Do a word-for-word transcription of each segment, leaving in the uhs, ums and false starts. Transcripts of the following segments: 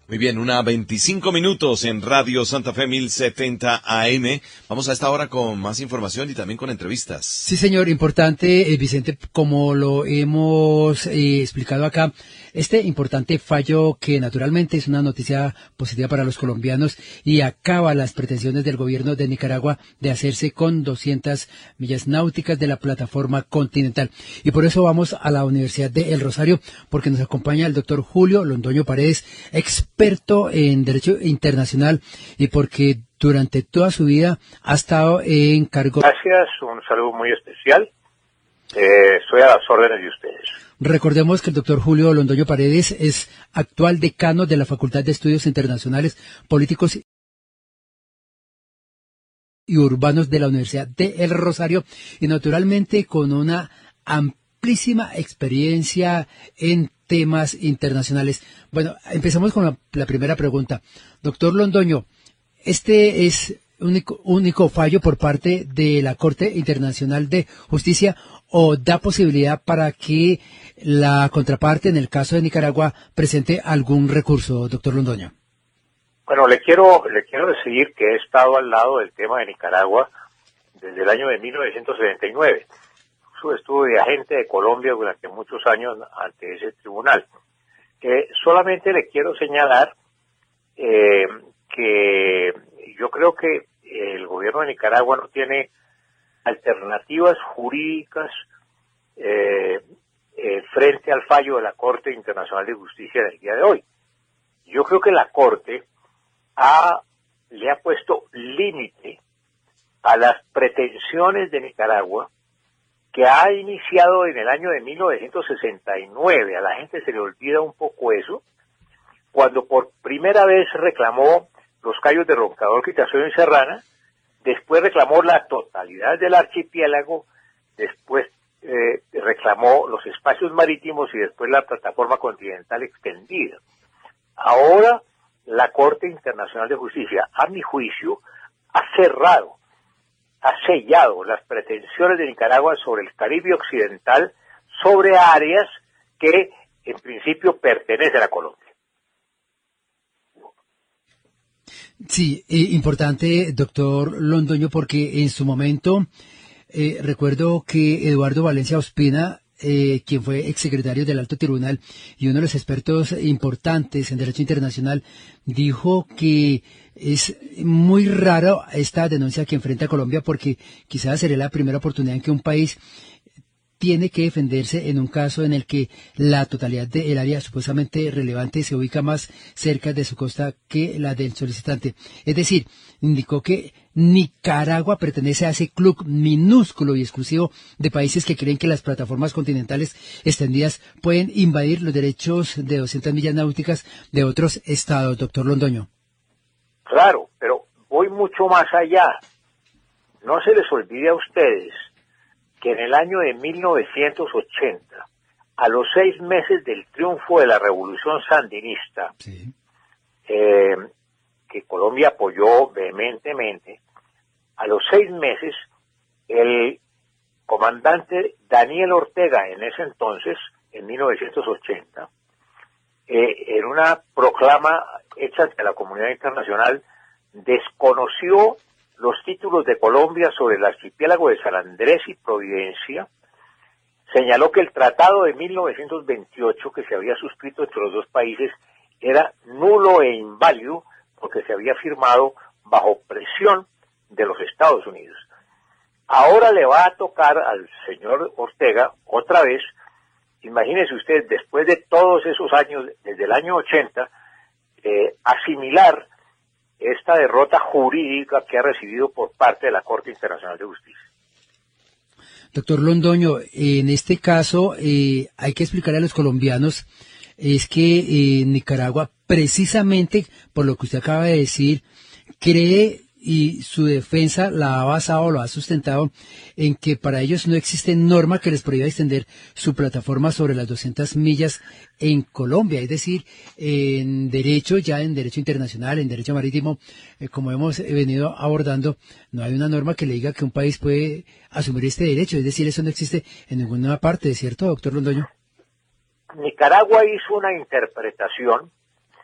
Muy bien, una veinticinco minutos en Radio Santa Fe mil setenta A M. Vamos a esta hora con más información y también con entrevistas. Sí, señor, importante, eh, Vicente, como lo hemos eh, explicado acá, este importante fallo que naturalmente es una noticia positiva para los colombianos y acaba las pretensiones del gobierno de Nicaragua de hacerse con doscientas millas náuticas de la plataforma continental. Y por eso vamos a la Universidad de El Rosario, porque nos acompaña el doctor Julio Londoño Paredes, experto en Derecho Internacional, y porque durante toda su vida ha estado en cargo... Gracias, un saludo muy especial. Eh, estoy a las órdenes de ustedes. Recordemos que el doctor Julio Londoño Paredes es actual decano de la Facultad de Estudios Internacionales, Políticos y Urbanos de la Universidad de El Rosario, y naturalmente con una amplísima experiencia en temas internacionales. Bueno, empezamos con la, la primera pregunta. Doctor Londoño, este es único, único fallo por parte de la Corte Internacional de Justicia, o da posibilidad para que la contraparte, en el caso de Nicaragua, presente algún recurso, doctor Londoño. Bueno, le quiero le quiero decir que he estado al lado del tema de Nicaragua desde el año de mil novecientos setenta y nueve. Yo estuve de agente de Colombia durante muchos años ante ese tribunal. Eh, solamente le quiero señalar eh, que yo creo que el gobierno de Nicaragua no tiene alternativas jurídicas eh, eh, frente al fallo de la Corte Internacional de Justicia del día de hoy. Yo creo que la Corte ha, le ha puesto límite a las pretensiones de Nicaragua, que ha iniciado en el año de mil novecientos sesenta y nueve. A la gente se le olvida un poco eso, cuando por primera vez reclamó los cayos de Roncador, Quitación y Serrana, después reclamó la totalidad del archipiélago, después eh, reclamó los espacios marítimos y después la plataforma continental extendida. Ahora la Corte Internacional de Justicia, a mi juicio, ha cerrado, ha sellado las pretensiones de Nicaragua sobre el Caribe Occidental, sobre áreas que en principio pertenecen a Colombia. Sí, eh, importante, doctor Londoño, porque en su momento eh, recuerdo que Eduardo Valencia Ospina, eh, quien fue exsecretario del Alto Tribunal y uno de los expertos importantes en Derecho Internacional, dijo que es muy raro esta denuncia que enfrenta a Colombia, porque quizás sería la primera oportunidad en que un país tiene que defenderse en un caso en el que la totalidad del área supuestamente relevante se ubica más cerca de su costa que la del solicitante. Es decir, indicó que Nicaragua pertenece a ese club minúsculo y exclusivo de países que creen que las plataformas continentales extendidas pueden invadir los derechos de doscientas millas náuticas de otros estados, doctor Londoño. Claro, pero voy mucho más allá. No se les olvide a ustedes que en el año de mil novecientos ochenta, a los seis meses del triunfo de la revolución sandinista, sí. eh, que Colombia apoyó vehementemente, a los seis meses, el comandante Daniel Ortega, en ese entonces, en mil novecientos ochenta, eh, en una proclama hecha ante la comunidad internacional, desconoció los títulos de Colombia sobre el archipiélago de San Andrés y Providencia, señaló que el tratado de mil novecientos veintiocho que se había suscrito entre los dos países era nulo e inválido porque se había firmado bajo presión de los Estados Unidos. Ahora le va a tocar al señor Ortega otra vez, imagínese usted, después de todos esos años, desde el año ochenta, eh, asimilar esta derrota jurídica que ha recibido por parte de la Corte Internacional de Justicia. Doctor Londoño, en este caso eh, hay que explicarle a los colombianos es que eh, Nicaragua, precisamente por lo que usted acaba de decir, cree, y su defensa la ha basado, lo ha sustentado en que para ellos no existe norma que les prohíba extender su plataforma sobre las doscientas millas en Colombia, es decir, en derecho, ya en derecho internacional, en derecho marítimo, eh, como hemos venido abordando, no hay una norma que le diga que un país puede asumir este derecho, es decir, eso no existe en ninguna parte, ¿cierto, doctor Londoño? Nicaragua hizo una interpretación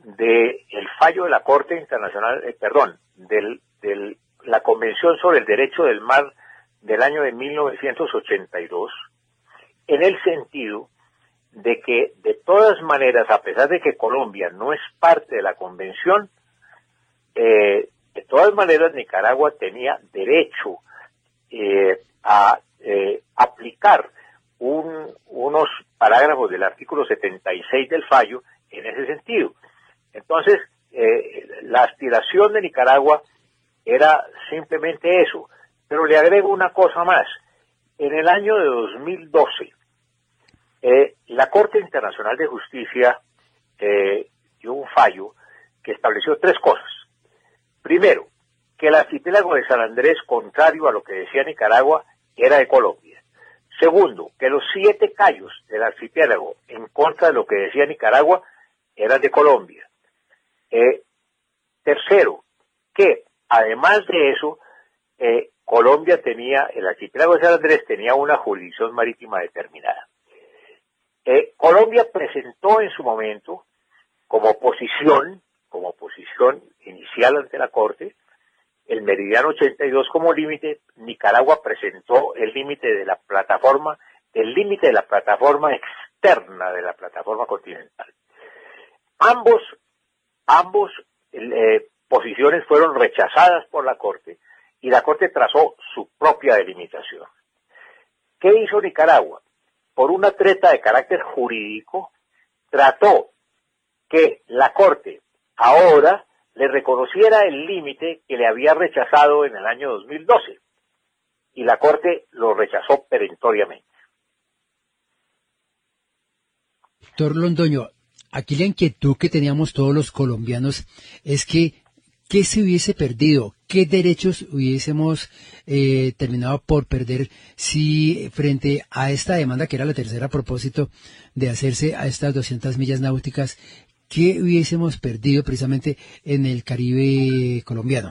de el fallo de la Corte Internacional, eh, perdón, del, del, la Convención sobre el Derecho del Mar del año de mil novecientos ochenta y dos, en el sentido de que, de todas maneras, a pesar de que Colombia no es parte de la Convención, eh, de todas maneras Nicaragua tenía derecho eh, a eh, aplicar un, unos parágrafos del artículo setenta y seis del fallo en ese sentido. Entonces, eh, la aspiración de Nicaragua era simplemente eso. Pero le agrego una cosa más. En el año de dos mil doce, eh, la Corte Internacional de Justicia eh, dio un fallo que estableció tres cosas. Primero, que el archipiélago de San Andrés, contrario a lo que decía Nicaragua, era de Colombia. Segundo, que los siete cayos del archipiélago, en contra de lo que decía Nicaragua, eran de Colombia. Eh, tercero, que además de eso, eh, Colombia tenía, el archipiélago de San Andrés tenía una jurisdicción marítima determinada. Eh, Colombia presentó en su momento, como oposición, como oposición inicial ante la Corte, el meridiano ochenta y dos como límite. Nicaragua presentó el límite de la plataforma, el límite de la plataforma externa de la plataforma continental. Ambos, ambos eh, posiciones fueron rechazadas por la Corte y la Corte trazó su propia delimitación. ¿Qué hizo Nicaragua? Por una treta de carácter jurídico, trató que la Corte ahora le reconociera el límite que le había rechazado en el año dos mil doce, y la Corte lo rechazó perentoriamente. Doctor Londoño, aquí la inquietud que teníamos todos los colombianos es que, ¿qué se hubiese perdido? ¿Qué derechos hubiésemos eh, terminado por perder si frente a esta demanda, que era la tercera a propósito de hacerse a estas doscientas millas náuticas, qué hubiésemos perdido precisamente en el Caribe colombiano?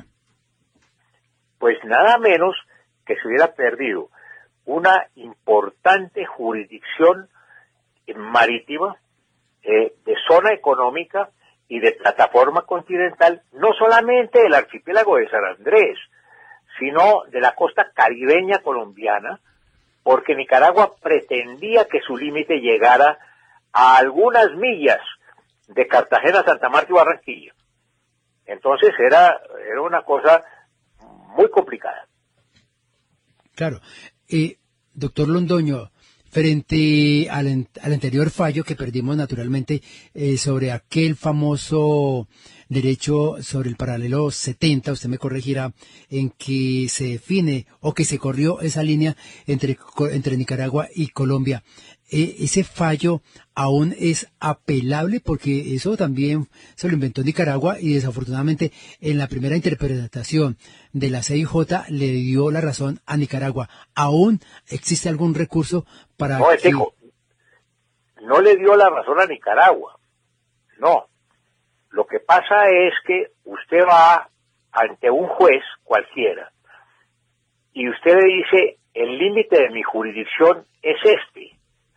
Pues nada menos que se hubiera perdido una importante jurisdicción marítima, eh, de zona económica y de plataforma continental, no solamente del archipiélago de San Andrés, sino de la costa caribeña colombiana, porque Nicaragua pretendía que su límite llegara a algunas millas de Cartagena, Santa Marta y Barranquilla. Entonces era, era una cosa muy complicada. Claro. Eh, doctor Londoño, frente al, al anterior fallo que perdimos naturalmente eh, sobre aquel famoso derecho sobre el paralelo setenta, usted me corregirá, en que se define o que se corrió esa línea entre, entre Nicaragua y Colombia. Eh, ese fallo aún es apelable porque eso también se lo inventó Nicaragua y desafortunadamente en la primera interpretación de la C I J le dio la razón a Nicaragua. ¿Aún existe algún recurso para no, que... Dijo, no le dio la razón a Nicaragua? No. Lo que pasa es que usted va ante un juez cualquiera y usted le dice, el límite de mi jurisdicción es este.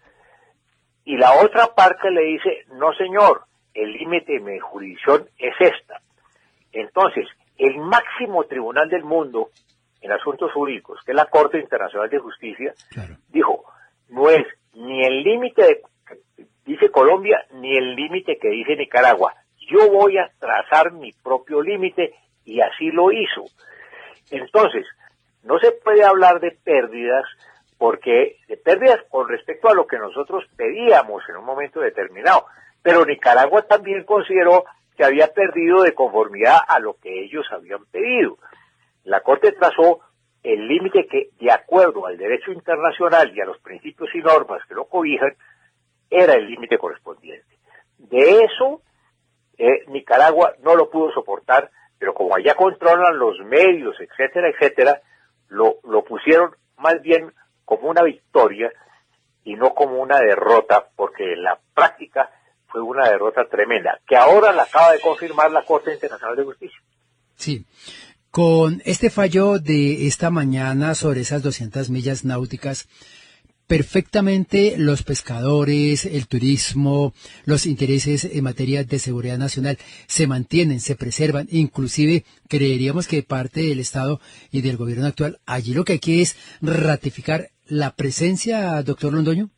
Y la otra parte le dice, no señor, el límite de mi jurisdicción es esta. Entonces, el máximo tribunal del mundo en asuntos jurídicos, que es la Corte Internacional de Justicia, claro, dijo, no es ni el límite que dice Colombia, ni el límite que dice Nicaragua. Yo voy a trazar mi propio límite, y así lo hizo. Entonces, no se puede hablar de pérdidas, porque de pérdidas con respecto a lo que nosotros pedíamos en un momento determinado, pero Nicaragua también consideró que había perdido de conformidad a lo que ellos habían pedido. La Corte trazó el límite que, de acuerdo al derecho internacional y a los principios y normas que lo cobijan, era el límite correspondiente. De eso, eh, Nicaragua no lo pudo soportar, pero como allá controlan los medios, etcétera, etcétera, lo, lo pusieron más bien como una victoria y no como una derrota, porque en la práctica fue una derrota tremenda, que ahora la acaba de confirmar la Corte Internacional de Justicia. Sí. Con este fallo de esta mañana sobre esas doscientas millas náuticas, perfectamente los pescadores, el turismo, los intereses en materia de seguridad nacional se mantienen, se preservan, inclusive creeríamos que parte del Estado y del gobierno actual, allí lo que hay que es ratificar la presencia, doctor Londoño.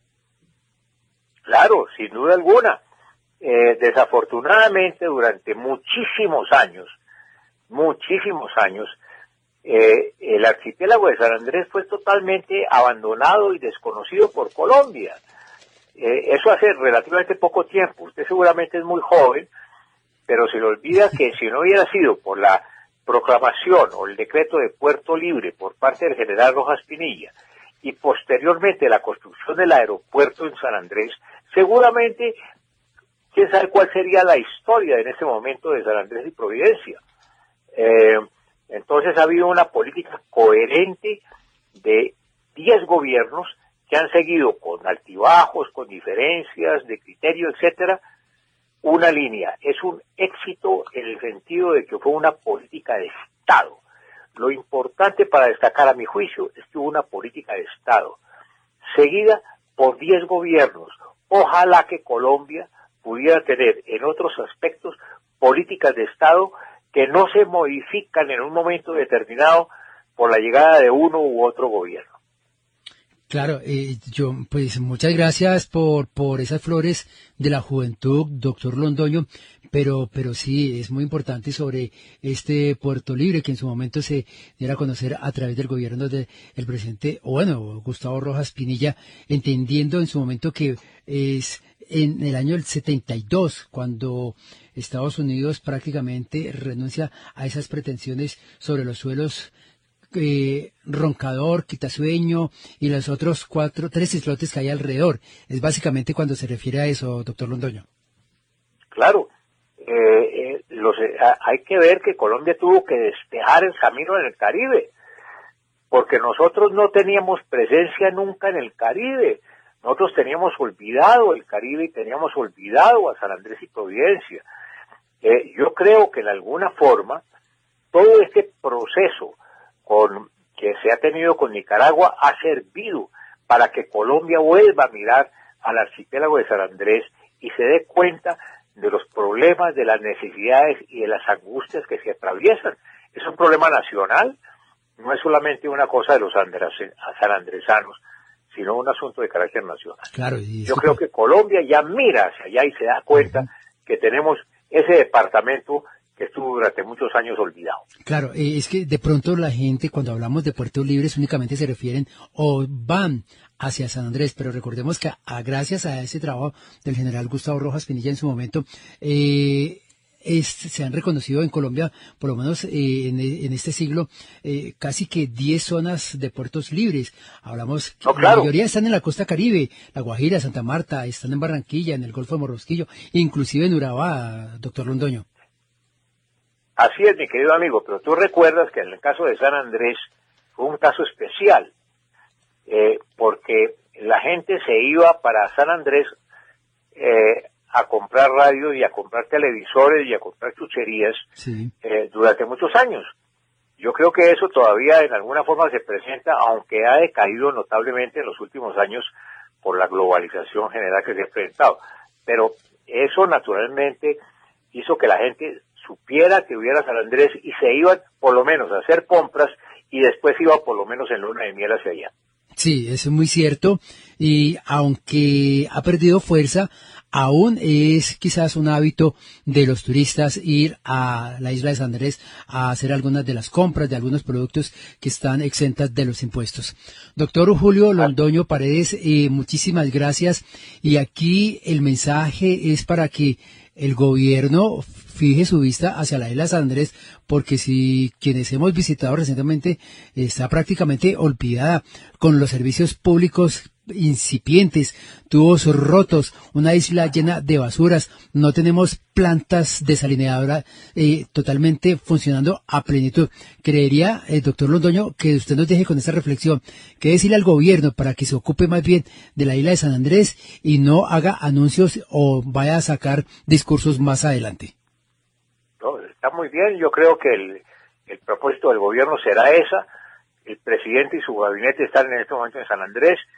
Claro, sin duda alguna. Eh, desafortunadamente, durante muchísimos años, muchísimos años, eh, el archipiélago de San Andrés fue totalmente abandonado y desconocido por Colombia. Eh, eso hace relativamente poco tiempo. Usted seguramente es muy joven, pero se le olvida que si no hubiera sido por la proclamación o el decreto de Puerto Libre por parte del general Rojas Pinilla y posteriormente la construcción del aeropuerto en San Andrés, seguramente, quién sabe cuál sería la historia en ese momento de San Andrés y Providencia. Eh, entonces ha habido una política coherente de diez gobiernos que han seguido con altibajos, con diferencias de criterio, etcétera, una línea. Es un éxito en el sentido de que fue una política de Estado. Lo importante para destacar, a mi juicio, es que hubo una política de Estado seguida por diez gobiernos. Ojalá que Colombia pudiera tener en otros aspectos políticas de Estado que no se modifican en un momento determinado por la llegada de uno u otro gobierno. Claro, eh, yo, pues muchas gracias por, por esas flores de la juventud, doctor Londoño, pero, pero sí, es muy importante sobre este Puerto Libre que en su momento se diera a conocer a través del gobierno del presidente, o bueno, Gustavo Rojas Pinilla, entendiendo en su momento que es en el año del setenta y dos, cuando Estados Unidos prácticamente renuncia a esas pretensiones sobre los suelos Eh, Roncador, Quitasueño y los otros cuatro, tres islotes que hay alrededor. Es básicamente cuando se refiere a eso, doctor Londoño. Claro, eh, eh, los, eh, hay que ver que Colombia tuvo que despejar el camino en el Caribe, porque nosotros no teníamos presencia nunca en el Caribe. Nosotros teníamos olvidado el Caribe y teníamos olvidado a San Andrés y Providencia. Eh, yo creo que en alguna forma todo este proceso con que se ha tenido con Nicaragua ha servido para que Colombia vuelva a mirar al archipiélago de San Andrés y se dé cuenta de los problemas, de las necesidades y de las angustias que se atraviesan. Es un problema nacional, no es solamente una cosa de los sanandresanos, sino un asunto de carácter nacional. Claro, y yo creo que Colombia ya mira hacia allá y se da cuenta uh-huh. que tenemos ese departamento que estuvo durante muchos años olvidado. Claro, eh, es que de pronto la gente cuando hablamos de puertos libres únicamente se refieren o van hacia San Andrés, pero recordemos que a, gracias a ese trabajo del general Gustavo Rojas Pinilla en su momento, eh, es, se han reconocido en Colombia, por lo menos eh, en, en este siglo, eh, casi que diez zonas de puertos libres. Hablamos, no, claro. La mayoría están en la costa Caribe, La Guajira, Santa Marta, están en Barranquilla, en el Golfo de Morrosquillo, inclusive en Urabá, doctor Londoño. Así es, mi querido amigo, pero tú recuerdas que en el caso de San Andrés fue un caso especial, eh, porque la gente se iba para San Andrés eh, a comprar radio y a comprar televisores y a comprar chucherías sí. eh, durante muchos años. Yo creo que eso todavía en alguna forma se presenta, aunque ha decaído notablemente en los últimos años por la globalización general que se ha presentado. Pero eso naturalmente hizo que la gente supiera que hubiera San Andrés y se iban por lo menos a hacer compras y después iba por lo menos en luna de miel hacia allá. Sí, eso es muy cierto y aunque ha perdido fuerza, aún es quizás un hábito de los turistas ir a la isla de San Andrés a hacer algunas de las compras de algunos productos que están exentas de los impuestos. Doctor Julio Londoño Paredes, eh, muchísimas gracias y aquí el mensaje es para que el gobierno fije su vista hacia la isla de San Andrés, porque si quienes hemos visitado recientemente está prácticamente olvidada, con los servicios públicos incipientes, tubos rotos, una isla llena de basuras, no tenemos plantas desalineadoras eh, totalmente funcionando a plenitud. Creería, eh, doctor Londoño, que usted nos deje con esta reflexión, que decirle al gobierno para que se ocupe más bien de la isla de San Andrés y no haga anuncios o vaya a sacar discursos más adelante. No, está muy bien, yo creo que el, el propósito del gobierno será esa. El presidente y su gabinete están en este momento en San Andrés.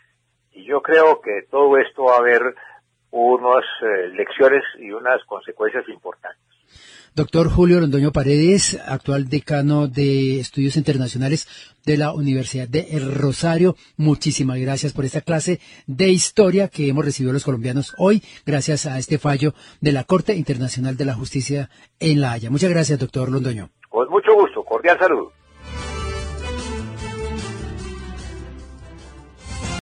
y yo creo que todo esto va a haber unas eh, lecciones y unas consecuencias importantes. Doctor Julio Londoño Paredes, actual decano de Estudios Internacionales de la Universidad de El Rosario, muchísimas gracias por esta clase de historia que hemos recibido los colombianos hoy, gracias a este fallo de la Corte Internacional de la Justicia en La Haya. Muchas gracias, doctor Londoño. Con mucho gusto, cordial saludo.